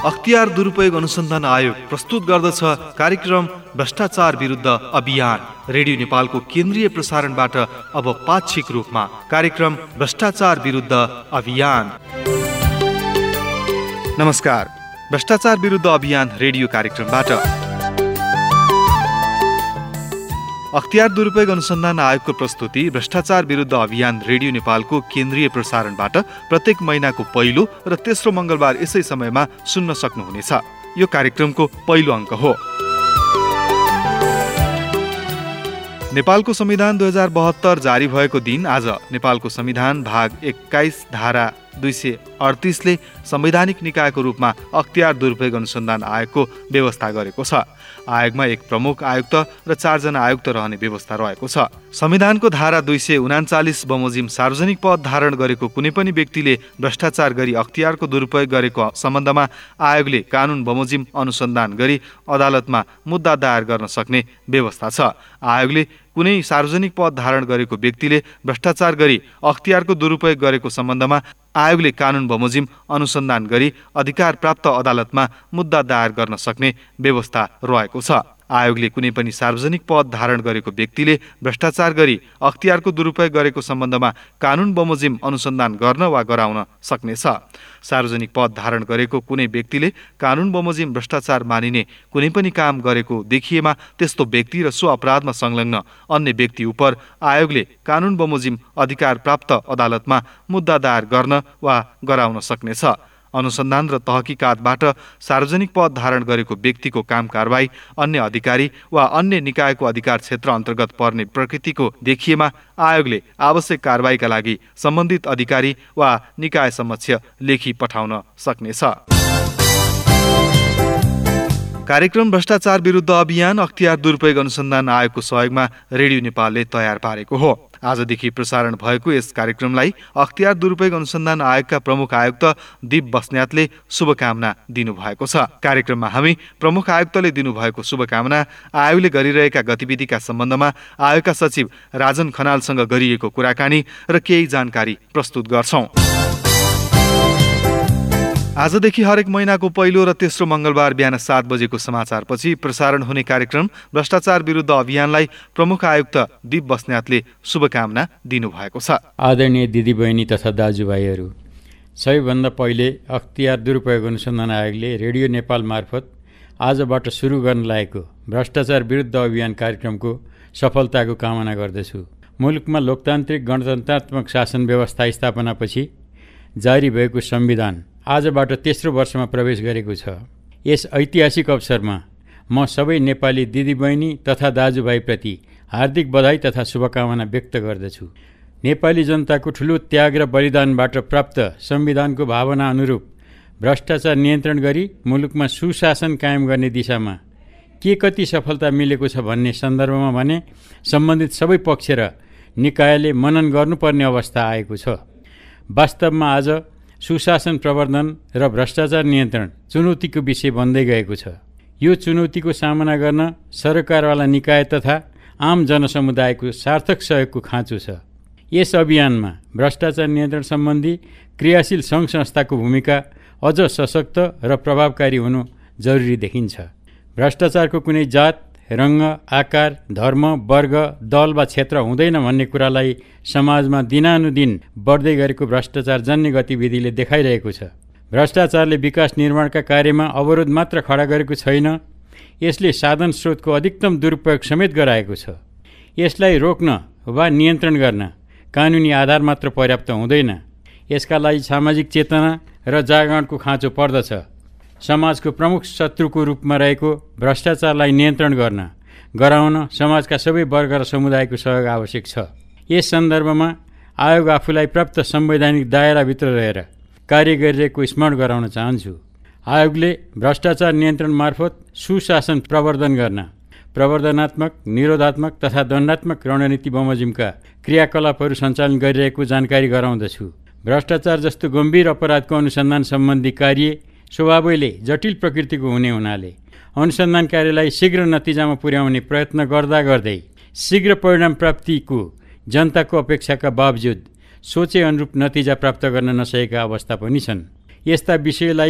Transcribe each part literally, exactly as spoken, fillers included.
अख्तियार दुरुपयोग अनुसन्धान आयोग प्रस्तुत गर्दछ कार्यक्रम भ्रष्टाचार विरुद्ध अभियान। रेडियो नेपालको केन्द्रीय प्रसारणबाट अब पाक्षिक रूपमा कार्यक्रम भ्रष्टाचार विरुद्ध अभियान। नमस्कार, भ्रष्टाचार विरुद्ध अभियान रेडियो कार्यक्रमबाट अख्तियार दुरुपयोग अनुसन्धान आयोगको प्रस्तुति भ्रष्टाचार विरुद्ध अभियान रेडियो नेपालको केन्द्रीय प्रसारणबाट प्रत्येक महिनाको पहिलो र तेस्रो मंगलबार यसै समयमा सुन्न सक्नुहुनेछ। यो कार्यक्रमको पहिलो अङ्क हो। नेपालको संविधान दुई हजार बहत्तर जारी भएको दिन आज नेपालको संविधान भाग एक्काइस धारा दुई सय अडतिसले संवैधानिक निकायको रूपमा अख्तियार दुरुपयोग अनुसन्धान आयोगको व्यवस्था गरेको छ। आयोगमा एक प्रमुख आयुक्त र चारजना आयुक्त रहने व्यवस्था रहेको छ। संविधानको धारा दुई सय उनाचालिस बमोजिम सार्वजनिक पद धारण गरेको कुनै पनि व्यक्तिले भ्रष्टाचार गरी अख्तियारको दुरुपयोग गरेको सम्बन्धमा आयोगले कानुन बमोजिम अनुसन्धान गरी अदालतमा मुद्दा दायर गर्न सक्ने व्यवस्था छ। आयोगले कुनै सार्वजनिक पद धारण गरेको व्यक्तिले भ्रष्टाचार गरी अख्तियारको दुरुपयोग गरेको सम्बन्धमा आयोगले कानुन बमोजिम अनुसन्धान गरी अधिकार प्राप्त अदालतमा मुद्दा दायर गर्न सक्ने व्यवस्था रहेको छ। आयोगले कुनै पनि सार्वजनिक पद धारण गरेको व्यक्तिले भ्रष्टाचार गरी अख्तियारको दुरुपयोग गरेको सम्बन्धमा कानुन बमोजिम अनुसन्धान गर्न वा गराउन सक्नेछ। सार्वजनिक पद धारण गरेको कुनै व्यक्तिले कानुन बमोजिम भ्रष्टाचार मानिने कुनै पनि काम गरेको देखिएमा त्यस्तो व्यक्ति र सो अपराधमा संलग्न अन्य व्यक्ति उपर आयोगले कानुन बमोजिम अधिकार प्राप्त अदालतमा मुद्दा दायर गर्न वा गराउन सक्नेछ। अनुसन्धान र तहकीकातबाट सार्वजनिक पद धारण गरेको व्यक्तिको काम कारबाही अन्य अधिकारी वा अन्य निकायको अधिकार क्षेत्र अन्तर्गत पर्ने प्रकृतिको देखिएमा आयोगले आवश्यक कारबाहीका लागि सम्बन्धित अधिकारी वा निकाय समक्ष लेखी पठाउन सक्नेछ। कार्यक्रम भ्रष्टाचार विरुद्ध अभियान अख्तियार दुरुपयोग अनुसन्धान आयोगको सहयोगमा रेडियो नेपालले तयार पारेको हो। आजदेखि प्रसारण भएको यस कार्यक्रमलाई अख्तियार दुरुपयोग अनुसन्धान आयोगका प्रमुख आयुक्त दीप बस्नेतले शुभकामना दिनुभएको छ। कार्यक्रममा हामी प्रमुख आयुक्तले दिनुभएको शुभकामना, आयोगले गरिरहेका गतिविधिका सम्बन्धमा आयोगका सचिव राजन खनालसँग गरिएको कुराकानी र केही जानकारी प्रस्तुत गर्छौं। आजदेखि हरेक महिनाको पहिलो र तेस्रो मंगलबार बिहान सात बजेको समाचारपछि प्रसारण हुने कार्यक्रम भ्रष्टाचार विरुद्ध अभियानलाई प्रमुख आयुक्त दीप बस्नेतले शुभकामना दिनुभएको छ। आदरणीय दिदीबहिनी तथा दाजुभाइहरू, सबैभन्दा पहिले अख्तियार दुरुपयोग अनुसन्धान आयोगले रेडियो नेपाल मार्फत आजबाट सुरु गर्न लागेको भ्रष्टाचार विरुद्ध अभियान कार्यक्रमको सफलताको कामना गर्दछु। मुलुकमा लोकतान्त्रिक गणतन्त्रात्मक शासन व्यवस्था स्थापनापछि जारी भएको संविधान आजबाट तेस्रो वर्षमा प्रवेश गरेको छ। यस ऐतिहासिक अवसरमा म सबै नेपाली दिदीबहिनी तथा दाजुभाइप्रति हार्दिक बधाई तथा शुभकामना व्यक्त गर्दछु। नेपाली जनताको ठुलो त्याग र बलिदानबाट प्राप्त संविधानको भावना अनुरूप भ्रष्टाचार नियन्त्रण गरी मुलुकमा सुशासन कायम गर्ने दिशामा के कति सफलता मिलेको छ भन्ने सन्दर्भमा भने सम्बन्धित सबै पक्ष र निकायले मनन गर्नुपर्ने अवस्था आएको छ। वास्तवमा आज सुशासन प्रवर्धन र भ्रष्टाचार नियन्त्रण चुनौतीको विषय बन्दै गएको छ। यो चुनौतीको सामना गर्न सरकारवाला निकाय तथा आम जनसमुदायको सार्थक सहयोगको खाँचो छ। यस अभियानमा भ्रष्टाचार नियन्त्रण सम्बन्धी क्रियाशील सङ्घ संस्थाको भूमिका अझ सशक्त र प्रभावकारी हुनु जरुरी देखिन्छ। भ्रष्टाचारको कुनै जात, रङ्ग, आकार, धर्म, वर्ग, दल वा क्षेत्र हुँदैन भन्ने कुरालाई समाजमा दिनानुदिन बढ्दै गरेको भ्रष्टाचार जन्य गतिविधिले देखाइरहेको छ। भ्रष्टाचारले विकास निर्माणका कार्यमा अवरोध मात्र खडा गरेको छैन, यसले साधन स्रोतको अधिकतम दुरुपयोग समेत गराएको छ। यसलाई रोक्न वा नियन्त्रण गर्न कानुनी आधार मात्र पर्याप्त हुँदैन, यसका लागि सामाजिक चेतना र जागरणको खाँचो पर्दछ। समाजको प्रमुख शत्रुको रूपमा रहेको भ्रष्टाचारलाई नियन्त्रण गर्न गराउन समाजका सबै वर्ग र समुदायको सहयोग आवश्यक छ। यस सन्दर्भमा आयोग आफूलाई प्राप्त संवैधानिक दायराभित्र रहेर कार्य गरिरहेको स्मरण गराउन चाहन्छु। आयोगले भ्रष्टाचार नियन्त्रण मार्फत सुशासन प्रवर्धन गर्न प्रवर्धनात्मक, निरोधात्मक तथा दण्डात्मक रणनीति बमोजिमका क्रियाकलापहरू सञ्चालन गरिरहेको जानकारी गराउँदछु। भ्रष्टाचार जस्तो गम्भीर अपराधको अनुसन्धान सम्बन्धी कार्य स्वभावैले जटिल प्रकृतिको हुने हुनाले अनुसन्धान कार्यलाई शीघ्र नतिजामा पुर्याउने प्रयत्न गर्दा गर्दै शीघ्र परिणाम प्राप्तिको जनताको अपेक्षाका बावजुद सोचे अनुरूप नतिजा प्राप्त गर्न नसकेका अवस्था पनि छन्। यस्ता विषयलाई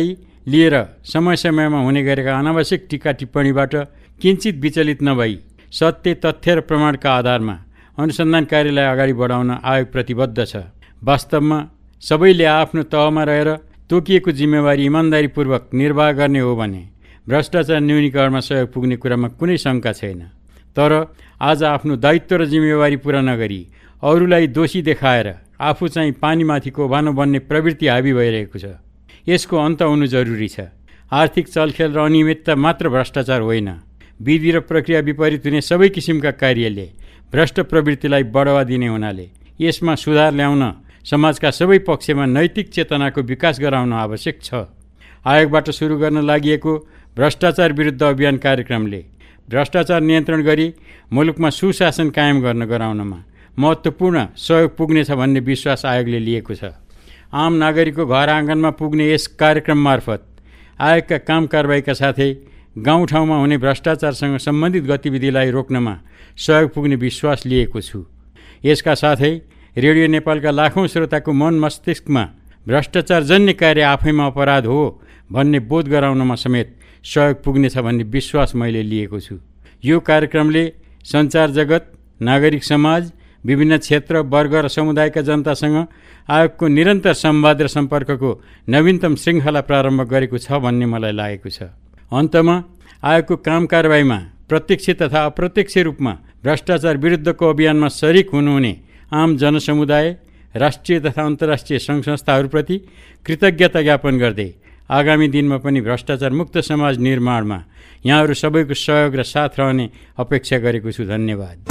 लिएर समय समयमा हुने गरेका अनावश्यक टिका टिप्पणीबाट किञ्चित विचलित नभई सत्य तथ्य र प्रमाणका आधारमा अनुसन्धान कार्यलाई अगाडि बढाउन आयोग प्रतिबद्ध छ। वास्तवमा सबैले आफ्नो तहमा रहेर तोकिएको जिम्मेवारी इमान्दारीपूर्वक निर्वाह गर्ने हो भने भ्रष्टाचार न्यूनीकरणमा सहयोग पुग्ने कुरामा कुनै शङ्का छैन। तर आज आफ्नो दायित्व र जिम्मेवारी पुरा नगरी अरूलाई दोषी देखाएर आफू चाहिँ पानीमाथिको ओभानो बन्ने प्रवृत्ति हाबी भइरहेको छ। यसको अन्त हुनु जरुरी छ। आर्थिक चलखेल र अनियमितता मात्र भ्रष्टाचार होइन, विधि र प्रक्रिया विपरीत हुने सबै किसिमका कार्यले भ्रष्ट प्रवृत्तिलाई बढावा दिने हुनाले यसमा सुधार ल्याउन समाजका सबै पक्षमा नैतिक चेतनाको विकास गराउन आवश्यक छ। आयोगबाट सुरु गर्न लागि भ्रष्टाचार विरुद्ध अभियान कार्यक्रमले भ्रष्टाचार नियन्त्रण गरी मुलुकमा सुशासन कायम गर्न गराउनमा महत्त्वपूर्ण सहयोग पुग्नेछ भन्ने विश्वास आयोगले लिएको छ। आम नागरिकको घर आँगनमा पुग्ने यस कार्यक्रम मार्फत आयोगका काम कारबाहीका साथै गाउँठाउँमा हुने भ्रष्टाचारसँग सम्बन्धित गतिविधिलाई रोक्नमा सहयोग पुग्ने विश्वास लिएको छु। यसका साथै रेडियो नेपालका लाखौँ श्रोताको मन मस्तिष्कमा भ्रष्टाचारजन्य कार्य आफैमा अपराध हो भन्ने बोध गराउनमा समेत सहयोग पुग्नेछ भन्ने विश्वास मैले लिएको छु। यो कार्यक्रमले सञ्चार जगत, नागरिक समाज, विभिन्न क्षेत्र, वर्ग र समुदायका जनतासँग आयोगको निरन्तर संवाद र सम्पर्कको नवीनतम श्रृङ्खला प्रारम्भ गरेको छ भन्ने मलाई लागेको छ। अन्तमा आयोगको काम कारबाहीमा प्रत्यक्ष तथा अप्रत्यक्ष रूपमा भ्रष्टाचार विरुद्धको अभियानमा शरिक हुनुहुने आम जनसमुदाय, राष्ट्रिय तथा अन्तर्राष्ट्रिय सङ्घ संस्थाहरूप्रति कृतज्ञता ज्ञापन गर्दै आगामी दिनमा पनि भ्रष्टाचार मुक्त समाज निर्माणमा यहाँहरू सबैको सहयोग र साथ रहने अपेक्षा गरेको छु। धन्यवाद।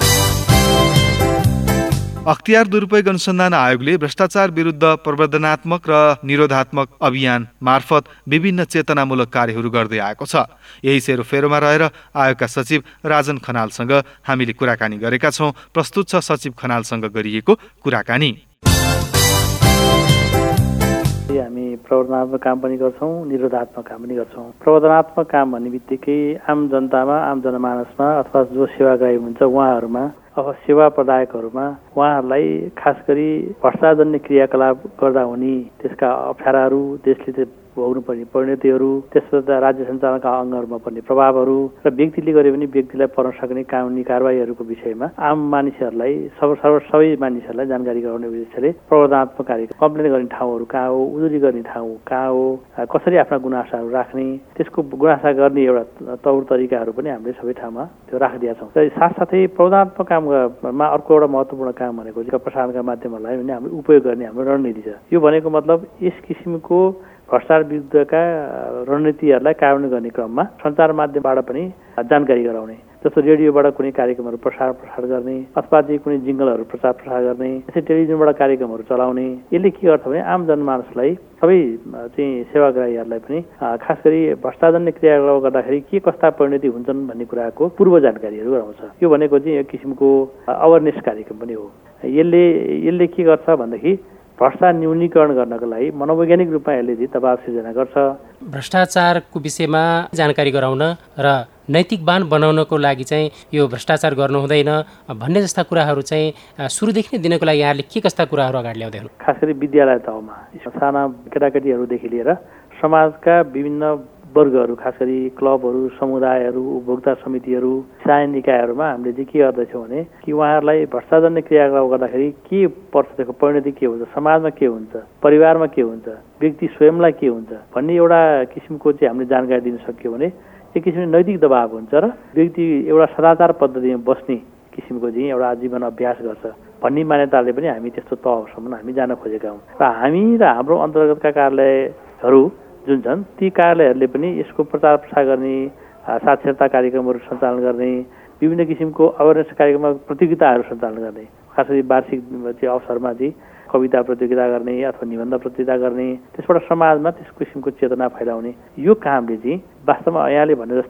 अख्तियार दुरुपयोग अनुसन्धान आयोगले भ्रष्टाचार विरुद्ध प्रवर्धनात्मक र निरोधात्मक अभियान मार्फत विभिन्न चेतनामूलक कार्यहरू गर्दै आएको छ। यही सेरोफेरोमा रहेर आयोगका सचिव राजन खनालसँग हामीले कुराकानी गरेका छौँ। प्रस्तुत छ सचिव खनालसँग गरिएको कुराकानी। हामी प्रवर्धनात्मक काम पनि गर्छौँ, निरोधात्मक काम पनि गर्छौँ। प्रवर्धनात्मक काम भन्ने बित्तिकै आम जनतामा, आम जनमानसमा अथवा जो सेवाग्राही हुन्छ उहाँहरूमा अथवा सेवा प्रदायकहरूमा उहाँहरूलाई खास गरी भ्रष्टाचारजन्य क्रियाकलाप गर्दा हुने त्यसका अप्ठ्याराहरू, त्यसले भोग्नुपर्ने परिणतिहरू, त्यसबाट राज्य सञ्चालनका अङ्गहरूमा पर्ने प्रभावहरू र व्यक्तिले गरे पनि व्यक्तिलाई पर्न सक्ने कानुनी कारबाहीहरूको विषयमा आम मानिसहरूलाई सब सर्व सबै मानिसहरूलाई जानकारी गराउने उद्देश्यले प्रवर्धनात्मक कार्य, कम्प्लेन गर्ने ठाउँहरू कहाँ हो, उजुरी गर्ने ठाउँ कहाँ हो, कसरी आफ्ना गुनासाहरू राख्ने, त्यसको गुनासा गर्ने एउटा तौर तरिकाहरू पनि हामीले सबै ठाउँमा त्यो राखिदिएका छौँ। र साथसाथै प्रवर्धनात्मक काममा अर्को एउटा महत्त्वपूर्ण काम भनेको चाहिँ प्रसारणका माध्यमहरूलाई पनि हामीले उपयोग गर्ने हाम्रो रणनीति छ। यो भनेको मतलब यस किसिमको भ्रष्टाचार विरुद्धका रणनीतिहरूलाई कार्यान्वयन गर्ने क्रममा सञ्चार माध्यमबाट पनि जानकारी गराउने, जस्तो रेडियोबाट कुनै कार्यक्रमहरू प्रसार प्रसार गर्ने अथवा चाहिँ कुनै जिङ्गलहरू प्रचार प्रसार गर्ने, त्यसै टेलिभिजनबाट कार्यक्रमहरू चलाउने। यसले के गर्छ भने आम जनमानसलाई, सबै चाहिँ सेवाग्राहीहरूलाई पनि खास गरी भ्रष्टाचारजन्य क्रियाकलाप गर्दाखेरि के कस्ता परिणति हुन्छन् भन्ने कुराको पूर्व जानकारीहरू गराउँछ। यो भनेको चाहिँ एक किसिमको अवेरनेस कार्यक्रम पनि हो। यसले यसले के गर्छ भन्दाखेरि भ्रष्टाचार न्यूनीकरण गर्नको लागि मनोवैज्ञानिक रूपमा यसले चाहिँ दबाव सिर्जना गर्छ। भ्रष्टाचारको विषयमा जानकारी गराउन र नैतिक बान बनाउनको लागि चाहिँ यो भ्रष्टाचार गर्नु हुँदैन भन्ने जस्ता कुराहरू चाहिँ सुरुदेखि नै दिनको लागि यहाँले के कस्ता कुराहरू अगाडि ल्याउँदै हुनु? खास गरी विद्यालय तहमा साना केटाकेटीहरूदेखि लिएर समाजका विभिन्न वर्गहरू, खास गरी क्लबहरू, समुदायहरू, उपभोक्ता समितिहरू, स्थानीय निकायहरूमा हामीले चाहिँ के गर्दैछौँ भने कि उहाँहरूलाई भ्रष्टाचारजन्य क्रियाकलाप गर्दाखेरि के पर्छ, त्यसको परिणति के हुन्छ, समाजमा के हुन्छ, परिवारमा के हुन्छ, व्यक्ति स्वयंलाई के हुन्छ भन्ने एउटा किसिमको चाहिँ हामीले जानकारी दिन सक्यो भने एक किसिमको नैतिक दबाव हुन्छ र व्यक्ति एउटा सदाचार पद्धतिमा बस्ने किसिमको चाहिँ एउटा आजीवन अभ्यास गर्छ भन्ने मान्यताले पनि हामी त्यस्तो तहसम्म हामी जान खोजेका हौँ। र हामी र हाम्रो अन्तर्गतका कार्यालयहरू जुन छन् ती कार्यालयहरूले पनि यसको प्रचार प्रसार गर्ने, साक्षरता कार्यक्रमहरू सञ्चालन गर्ने, विभिन्न किसिमको अवेरनेस कार्यक्रममा प्रतियोगिताहरू सञ्चालन गर्ने, खास गरी वार्षिक चाहिँ अवसरमा चाहिँ कविता प्रतियोगिता गर्ने अथवा निबन्ध प्रतियोगिता गर्ने, त्यसबाट समाजमा त्यस किसिमको चेतना फैलाउने यो कामले चाहिँ वास्तवमा यहाँले भने जस्तै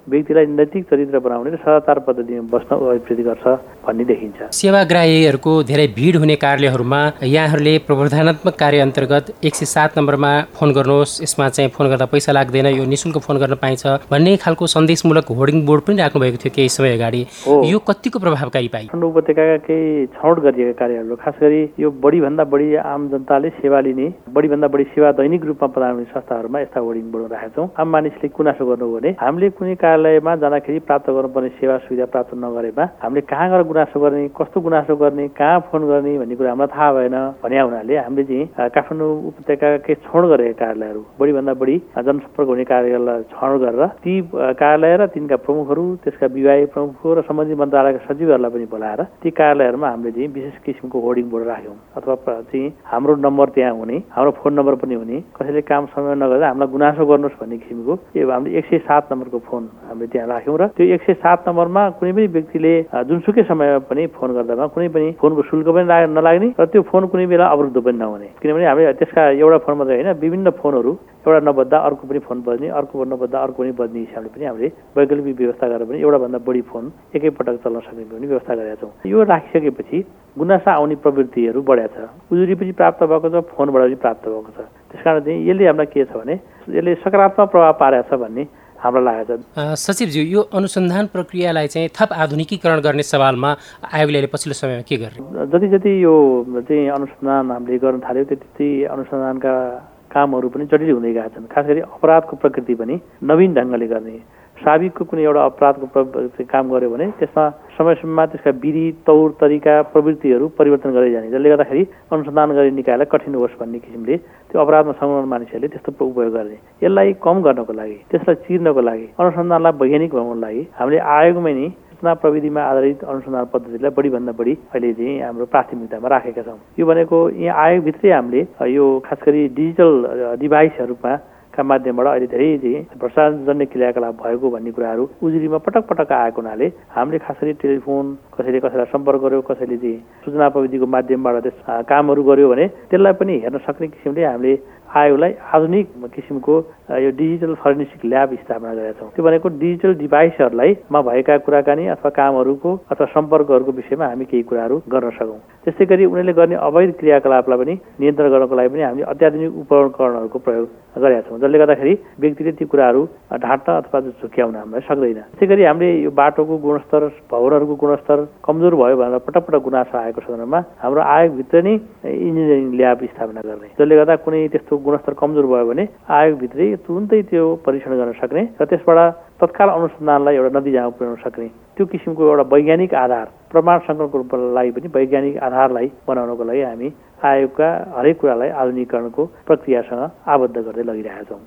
व्यक्तिलाई नैतिक चरित्र बनाउने र सदाचार पद्धतिमा बस्न अभिप्रेत गर्छ भन्ने देखिन्छ। सेवाग्राहीहरूको धेरै भिड हुने कार्यालयहरूमा यहाँहरूले प्रवर्धनात्मक कार्य अन्तर्गत एक सय सात नम्बरमा फोन गर्नुहोस्, यसमा चाहिँ फोन गर्दा पैसा लाग्दैन, यो निःशुल्क फोन गर्न पाइन्छ भन्ने खालको सन्देशमूलक होर्डिङ बोर्ड पनि राख्नु भएको थियो केही समय अगाडि। यो कतिको प्रभावकारी पाइ? काठमाडौँ उपत्यकाका केही छनौट गरिएका कार्यहरू, खास गरी यो बढीभन्दा बढी आम जनताले सेवा लिने, बढीभन्दा बढी सेवा दैनिक रूपमा प्रदान गर्ने संस्थाहरूमा यस्ता होर्डिङ बोर्ड राखेका छौँ। आम मानिसले गुनासो गर्नु भने हामीले कुनै कार्यालयमा जाँदाखेरि प्राप्त गर्नुपर्ने सेवा सुविधा प्राप्त नगरेमा हामीले कहाँ गएर गुनासो गर्ने, कस्तो गुनासो गर्ने, कहाँ फोन गर्ने भन्ने कुरा हामीलाई थाहा भएन भने हुनाले हामीले चाहिँ काठमाडौँ उपत्यकाकै छनौट गरेका कार्यालयहरू, बढीभन्दा बढी जनसम्पर्क हुने कार्यालयलाई छनौट गरेर ती कार्यालय र तिनका प्रमुखहरू, त्यसका विभागीय प्रमुखहरू र सम्बन्धित मन्त्रालयका सचिवहरूलाई पनि बोलाएर ती कार्यालयहरूमा हामीले चाहिँ विशेष किसिमको होर्डिङ बोर्ड राख्यौँ। अथवा चाहिँ हाम्रो नम्बर त्यहाँ हुने, हाम्रो फोन नम्बर पनि हुने, कसैले काम समय नगर्दा हामीलाई गुनासो गर्नुहोस् भन्ने किसिमको यो हामीले एक सय सात नम्बरको फोन हामीले त्यहाँ राख्यौँ। र त्यो एक सय सात नम्बरमा कुनै पनि व्यक्तिले जुनसुकै समयमा पनि फोन गर्दामा कुनै पनि फोनको शुल्क पनि नलाग्ने र त्यो फोन कुनै बेला अवरुद्ध पनि नहुने। किनभने हामीले त्यसका एउटा फोन मात्रै होइन, विभिन्न फोनहरू एउटा नबज्दा अर्को पनि फोन बज्ने, अर्को नबज्दा अर्को पनि बज्ने हिसाबले पनि हामीले वैकल्पिक व्यवस्था गरेर पनि एउटा भन्दा बढी फोन एकैपटक चल्न सक्ने पनि व्यवस्था गरेका छौँ। यो राखिसकेपछि गुनासा आउने प्रवृत्तिहरू बढेको छ, उजुरी पनि प्राप्त भएको छ, फोनबाट पनि प्राप्त भएको छ। त्यसकारण चाहिँ यसले हामीलाई के छ भने यसले सकारात्मक प्रभाव पारेको छ भन्ने हामीलाई लागेको छ। सचिवज्यू, यो अनुसन्धान प्रक्रियालाई चाहिँ थप आधुनिकीकरण गर्ने सवालमा आयोगले पछिल्लो समयमा के गर्ने? जति जति यो चाहिँ अनुसन्धान हामीले गर्न थाल्यो त्यति अनुसन्धानका कामहरू पनि जटिल हुँदै गएका छन्। खास गरी अपराधको प्रकृति पनि नवीन ढङ्गले गर्ने, साबिकको कुनै एउटा अपराधको काम गर्यो भने त्यसमा समय समयमा त्यसका विधि, तौर, तरिका, प्रवृत्तिहरू परिवर्तन गर्दै जाने, जसले गर्दाखेरि अनुसन्धान गर्ने निकायलाई कठिन होस् भन्ने किसिमले त्यो अपराधमा संलग्न मानिसहरूले त्यस्तो उपयोग गर्ने। यसलाई कम गर्नको लागि, त्यसलाई चिर्नको लागि, अनुसन्धानलाई वैज्ञानिक बनाउनको लागि हामीले आयोगमै नै सूचना प्रविधिमा आधारित अनुसन्धान पद्धतिलाई बढीभन्दा बढी अहिले चाहिँ हाम्रो प्राथमिकतामा राखेका छौँ। यो भनेको यहाँ आयोगभित्रै हामीले यो खास गरी डिजिटल डिभाइसहरूमा का माध्यमबाट अहिले धेरै चाहिँ भ्रष्टाचारजन्य क्रियाकलाप भएको भन्ने कुराहरू उजुरीमा पटक पटक आएको हुनाले हामीले खास गरी टेलिफोन, कसैले कसैलाई सम्पर्क गर्यो, कसैले चाहिँ सूचना प्रविधिको माध्यमबाट त्यस कामहरू गर्यो भने त्यसलाई पनि हेर्न सक्ने किसिमले हामीले आयोगलाई आधुनिक किसिमको यो डिजिटल फरेन्सिक ल्याब स्थापना गरेका छौँ। त्यो भनेको डिजिटल डिभाइसहरूलाई मा भएका कुराकानी अथवा कामहरूको अथवा सम्पर्कहरूको विषयमा हामी केही कुराहरू गर्न सकौँ। त्यस्तै गरी उनीहरूले गर्ने अवैध क्रियाकलापलाई पनि नियन्त्रण गर्नको लागि पनि हामीले अत्याधुनिक उपकरणहरूको प्रयोग गरेका छौँ, जसले गर्दाखेरि व्यक्तिले ती कुराहरू ढाँट्न अथवा झुक्क्याउन हामीलाई सक्दैन। त्यसै गरी हामीले यो बाटोको गुणस्तर, भवनहरूको गुणस्तर कमजोर भयो भनेर पटक पटक गुनासो आएको सन्दर्भमा हाम्रो आयोगभित्र नै इन्जिनियरिङ ल्याब स्थापना गर्ने, जसले गर्दा कुनै त्यस्तो गुणस्तर कमजोर भयो भने आयोगभित्रै तुरुन्तै त्यो परीक्षण गर्न सक्ने र त्यसबाट तत्काल अनुसन्धानलाई एउटा नतिजामा पुर्याउन सक्ने त्यो किसिमको एउटा वैज्ञानिक आधार, प्रमाण सङ्कलनको लागि पनि वैज्ञानिक आधारलाई बनाउनको लागि हामी आयोगका हरेक कुरालाई आधुनिकीकरणको प्रक्रियासँग आबद्ध गर्दै लगिरहेका छौँ।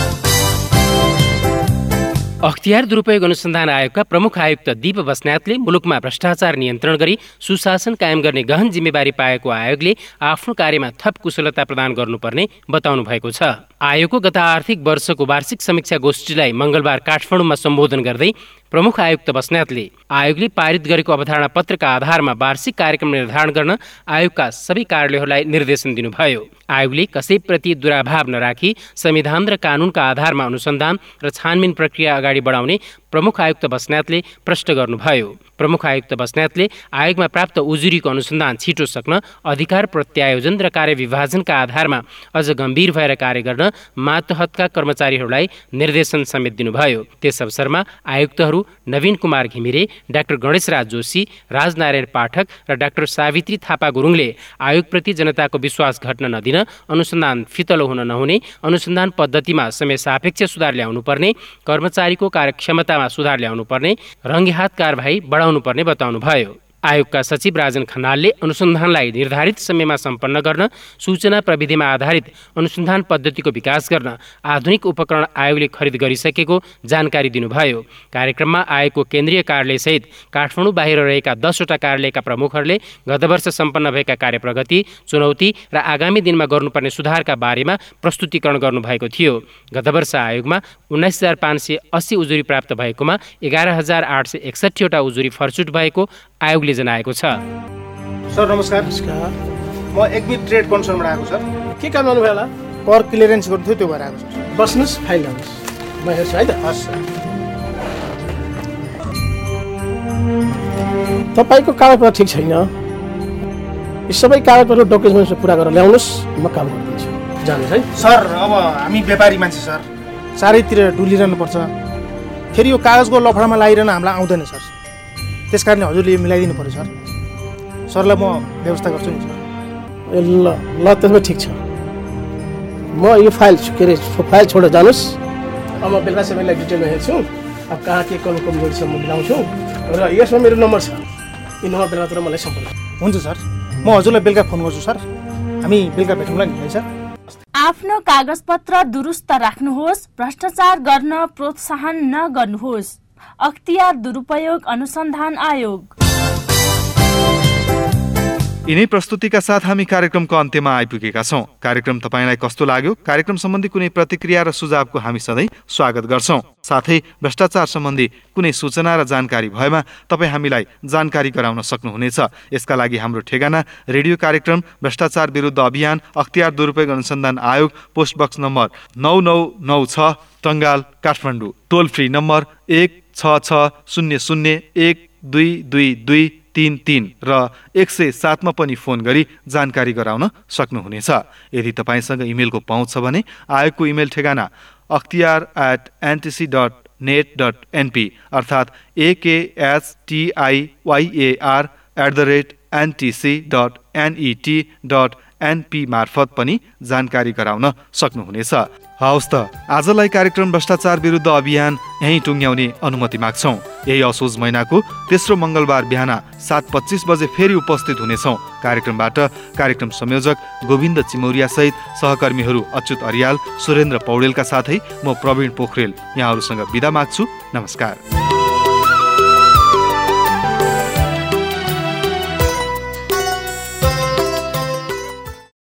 अख्तियार दुरुपयोग अनुसन्धान आयोगका प्रमुख आयुक्त दीप बस्नेतले मुलुकमा भ्रष्टाचार नियन्त्रण गरी सुशासन कायम गर्ने गहन जिम्मेवारी पाएको आयोगले आफ्नो कार्यमा थप कुशलता प्रदान गर्नुपर्ने बताउनु भएको छ। आयोगको गत आर्थिक वर्षको वार्षिक समीक्षा गोष्ठीलाई मङ्गलबार काठमाडौँमा सम्बोधन गर्दै प्रमुख आयुक्त बस्नेतले आयोगले पारित गरेको अवधारणा पत्रका आधारमा वार्षिक कार्यक्रम निर्धारण गर्न आयोगका सबै कार्यालयहरूलाई निर्देशन दिनुभयो। आयोगले कसैप्रति दुराभाव नराखी संविधान र कानुनका आधारमा अनुसन्धान र छानबिन प्रक्रिया अगाडि बढाउने प्रमुख आयुक्त बस्नेतले प्रश्न गर्नुभयो। प्रमुख आयुक्त बस्नेतले आयोगमा प्राप्त उजुरीको अनुसन्धान छिटो सक्न, अधिकार प्रत्यायोजन र कार्यविभाजनका आधारमा अझ गम्भीर भएर कार्य गर्न मातहतका कर्मचारीहरूलाई निर्देशन समेत दिनुभयो। त्यस अवसरमा आयुक्तहरू नवीन कुमार घिमिरे, डाक्टर गणेशराज जोशी, राजनारायण पाठक र डाक्टर सावित्री थापा गुरुङले आयोगप्रति जनताको विश्वास घट्न नदिन, अनुसन्धान फितलो हुन नहुने, अनुसन्धान पद्धतिमा समय सापेक्ष सुधार ल्याउनुपर्ने, कर्मचारीको कार्यक्षमतामा सुधार ल्याउनुपर्ने, रङ्गेहात कारबाही बढाउनुपर्ने बताउनुभयो। आयोगका सचिव राजन खनालले अनुसन्धानलाई निर्धारित समयमा सम्पन्न गर्न, सूचना प्रविधिमा आधारित अनुसन्धान पद्धतिको विकास गर्न आधुनिक उपकरण आयोगले खरिद गरिसकेको जानकारी दिनुभयो। कार्यक्रममा आयोगको केन्द्रीय कार्यालयसहित काठमाडौँ बाहिर रहेका दसवटा कार्यालयका प्रमुखहरूले गत वर्ष सम्पन्न भएका कार्य प्रगति, चुनौती र आगामी दिनमा गर्नुपर्ने सुधारका बारेमा प्रस्तुतिकरण गर्नुभएको थियो। गत वर्ष आयोगमा उन्नाइस हजार पाँच सय अस्सी उजुरी प्राप्त भएकोमा एघार हजार आठ सय एकसठीवटा उजुरी फर्चुट भएको आयोगले जनाएको छ। सर नमस्कार। नमस्कार। म एकबिट ट्रेड कन्सर्नबाट आएको सर। के काम गर्नु भयो होला? कर क्लियरेन्स गर्नु थियो, त्यो भएर आएको सर। बस्नुहोस्, फाइल लानुहोस्, म हेर्छु है त। हस् सर। तपाईँको कागजपत्र ठिक छैन, यी सबै कागजपत्र डकुमेन्ट्स पुरा गरेर ल्याउनुहोस्, म काम गरिदिन्छु। जानुहोस् है सर। अब हामी व्यापारी मान्छे सर, चारैतिर डुलिरहनु पर्छ, फेरि यो कागजको लफडामा लागिरहन हामीलाई आउँदैन सर। त्यस कारणले हजुरले यो मिलाइदिनु पर्यो सर। सरलाई म व्यवस्था गर्छु नि सर। ए ल ल त्यसमा ठिक छ, म यो फाइल के अरे फाइल छोडेर जानुहोस्। अब म बेलुका सबैलाई डिटेलमा हेर्छु, अब कहाँ के कमी कमजोरी छ म मिलाउँछु, र यसमा मेरो नम्बर छ, यो नम्बर बेलुकातिर मलाई सम्पर्क। हुन्छ सर, म हजुरलाई बेलुका फोन गर्छु सर। हामी बेलुका भेटौँला नि है सर। आफ्नो कागजपत्र दुरुस्त राख्नुहोस्, भ्रष्टाचार गर्न प्रोत्साहन नगर्नुहोस्। अख्तियार दुरुपयोग अनुसन्धान आयोग। यिनै प्रस्तुतिका साथ हामी कार्यक्रमको अन्त्यमा आइपुगेका छौँ। कार्यक्रम तपाईँलाई कस्तो लाग्यो? कार्यक्रम सम्बन्धी कुनै प्रतिक्रिया र सुझावको हामी सधैँ स्वागत गर्छौँ। साथै भ्रष्टाचार सम्बन्धी कुनै सूचना र जानकारी भएमा तपाईँ हामीलाई जानकारी गराउन सक्नुहुनेछ। यसका लागि हाम्रो ठेगाना रेडियो कार्यक्रम भ्रष्टाचार विरुद्ध अभियान, अख्तियार दुरुपयोग अनुसन्धान आयोग, पोस्ट बक्स नम्बर नौ नौ नौ छ, Tangal, Kathmandu. Toll free number एक छ छ शून्य शून्य एक दुई दुई दुई तीन तीन र एक सय सातमा पनि फोन गरी जानकारी गराउन सक्नुहुनेछ। यदि तपाईँसँग इमेलको पहुँच छ भने आयोगको इमेल ठेगाना अख्तियार at NTC dot net dot NP अर्थात् एकेएसटिआइवाइएआर at the rate NTC dot net dot NP मार्फत पनि जानकारी गराउन सक्नुहुनेछ। हवस् त, आजलाई कार्यक्रम भ्रष्टाचार विरुद्ध अभियान यहीँ टुङ्ग्याउने अनुमति माग्छौँ। यही असोज महिनाको तेस्रो मङ्गलबार बिहान सात पच्चिस बजे फेरि उपस्थित हुनेछौँ। कार्यक्रमबाट कार्यक्रम संयोजक गोविन्द चिमौरिया सहित सहकर्मीहरू अच्युत अरियाल, सुरेन्द्र पौडेलका साथै म प्रवीण पोखरेल यहाँहरूसँग बिदा माग्छु। नमस्कार।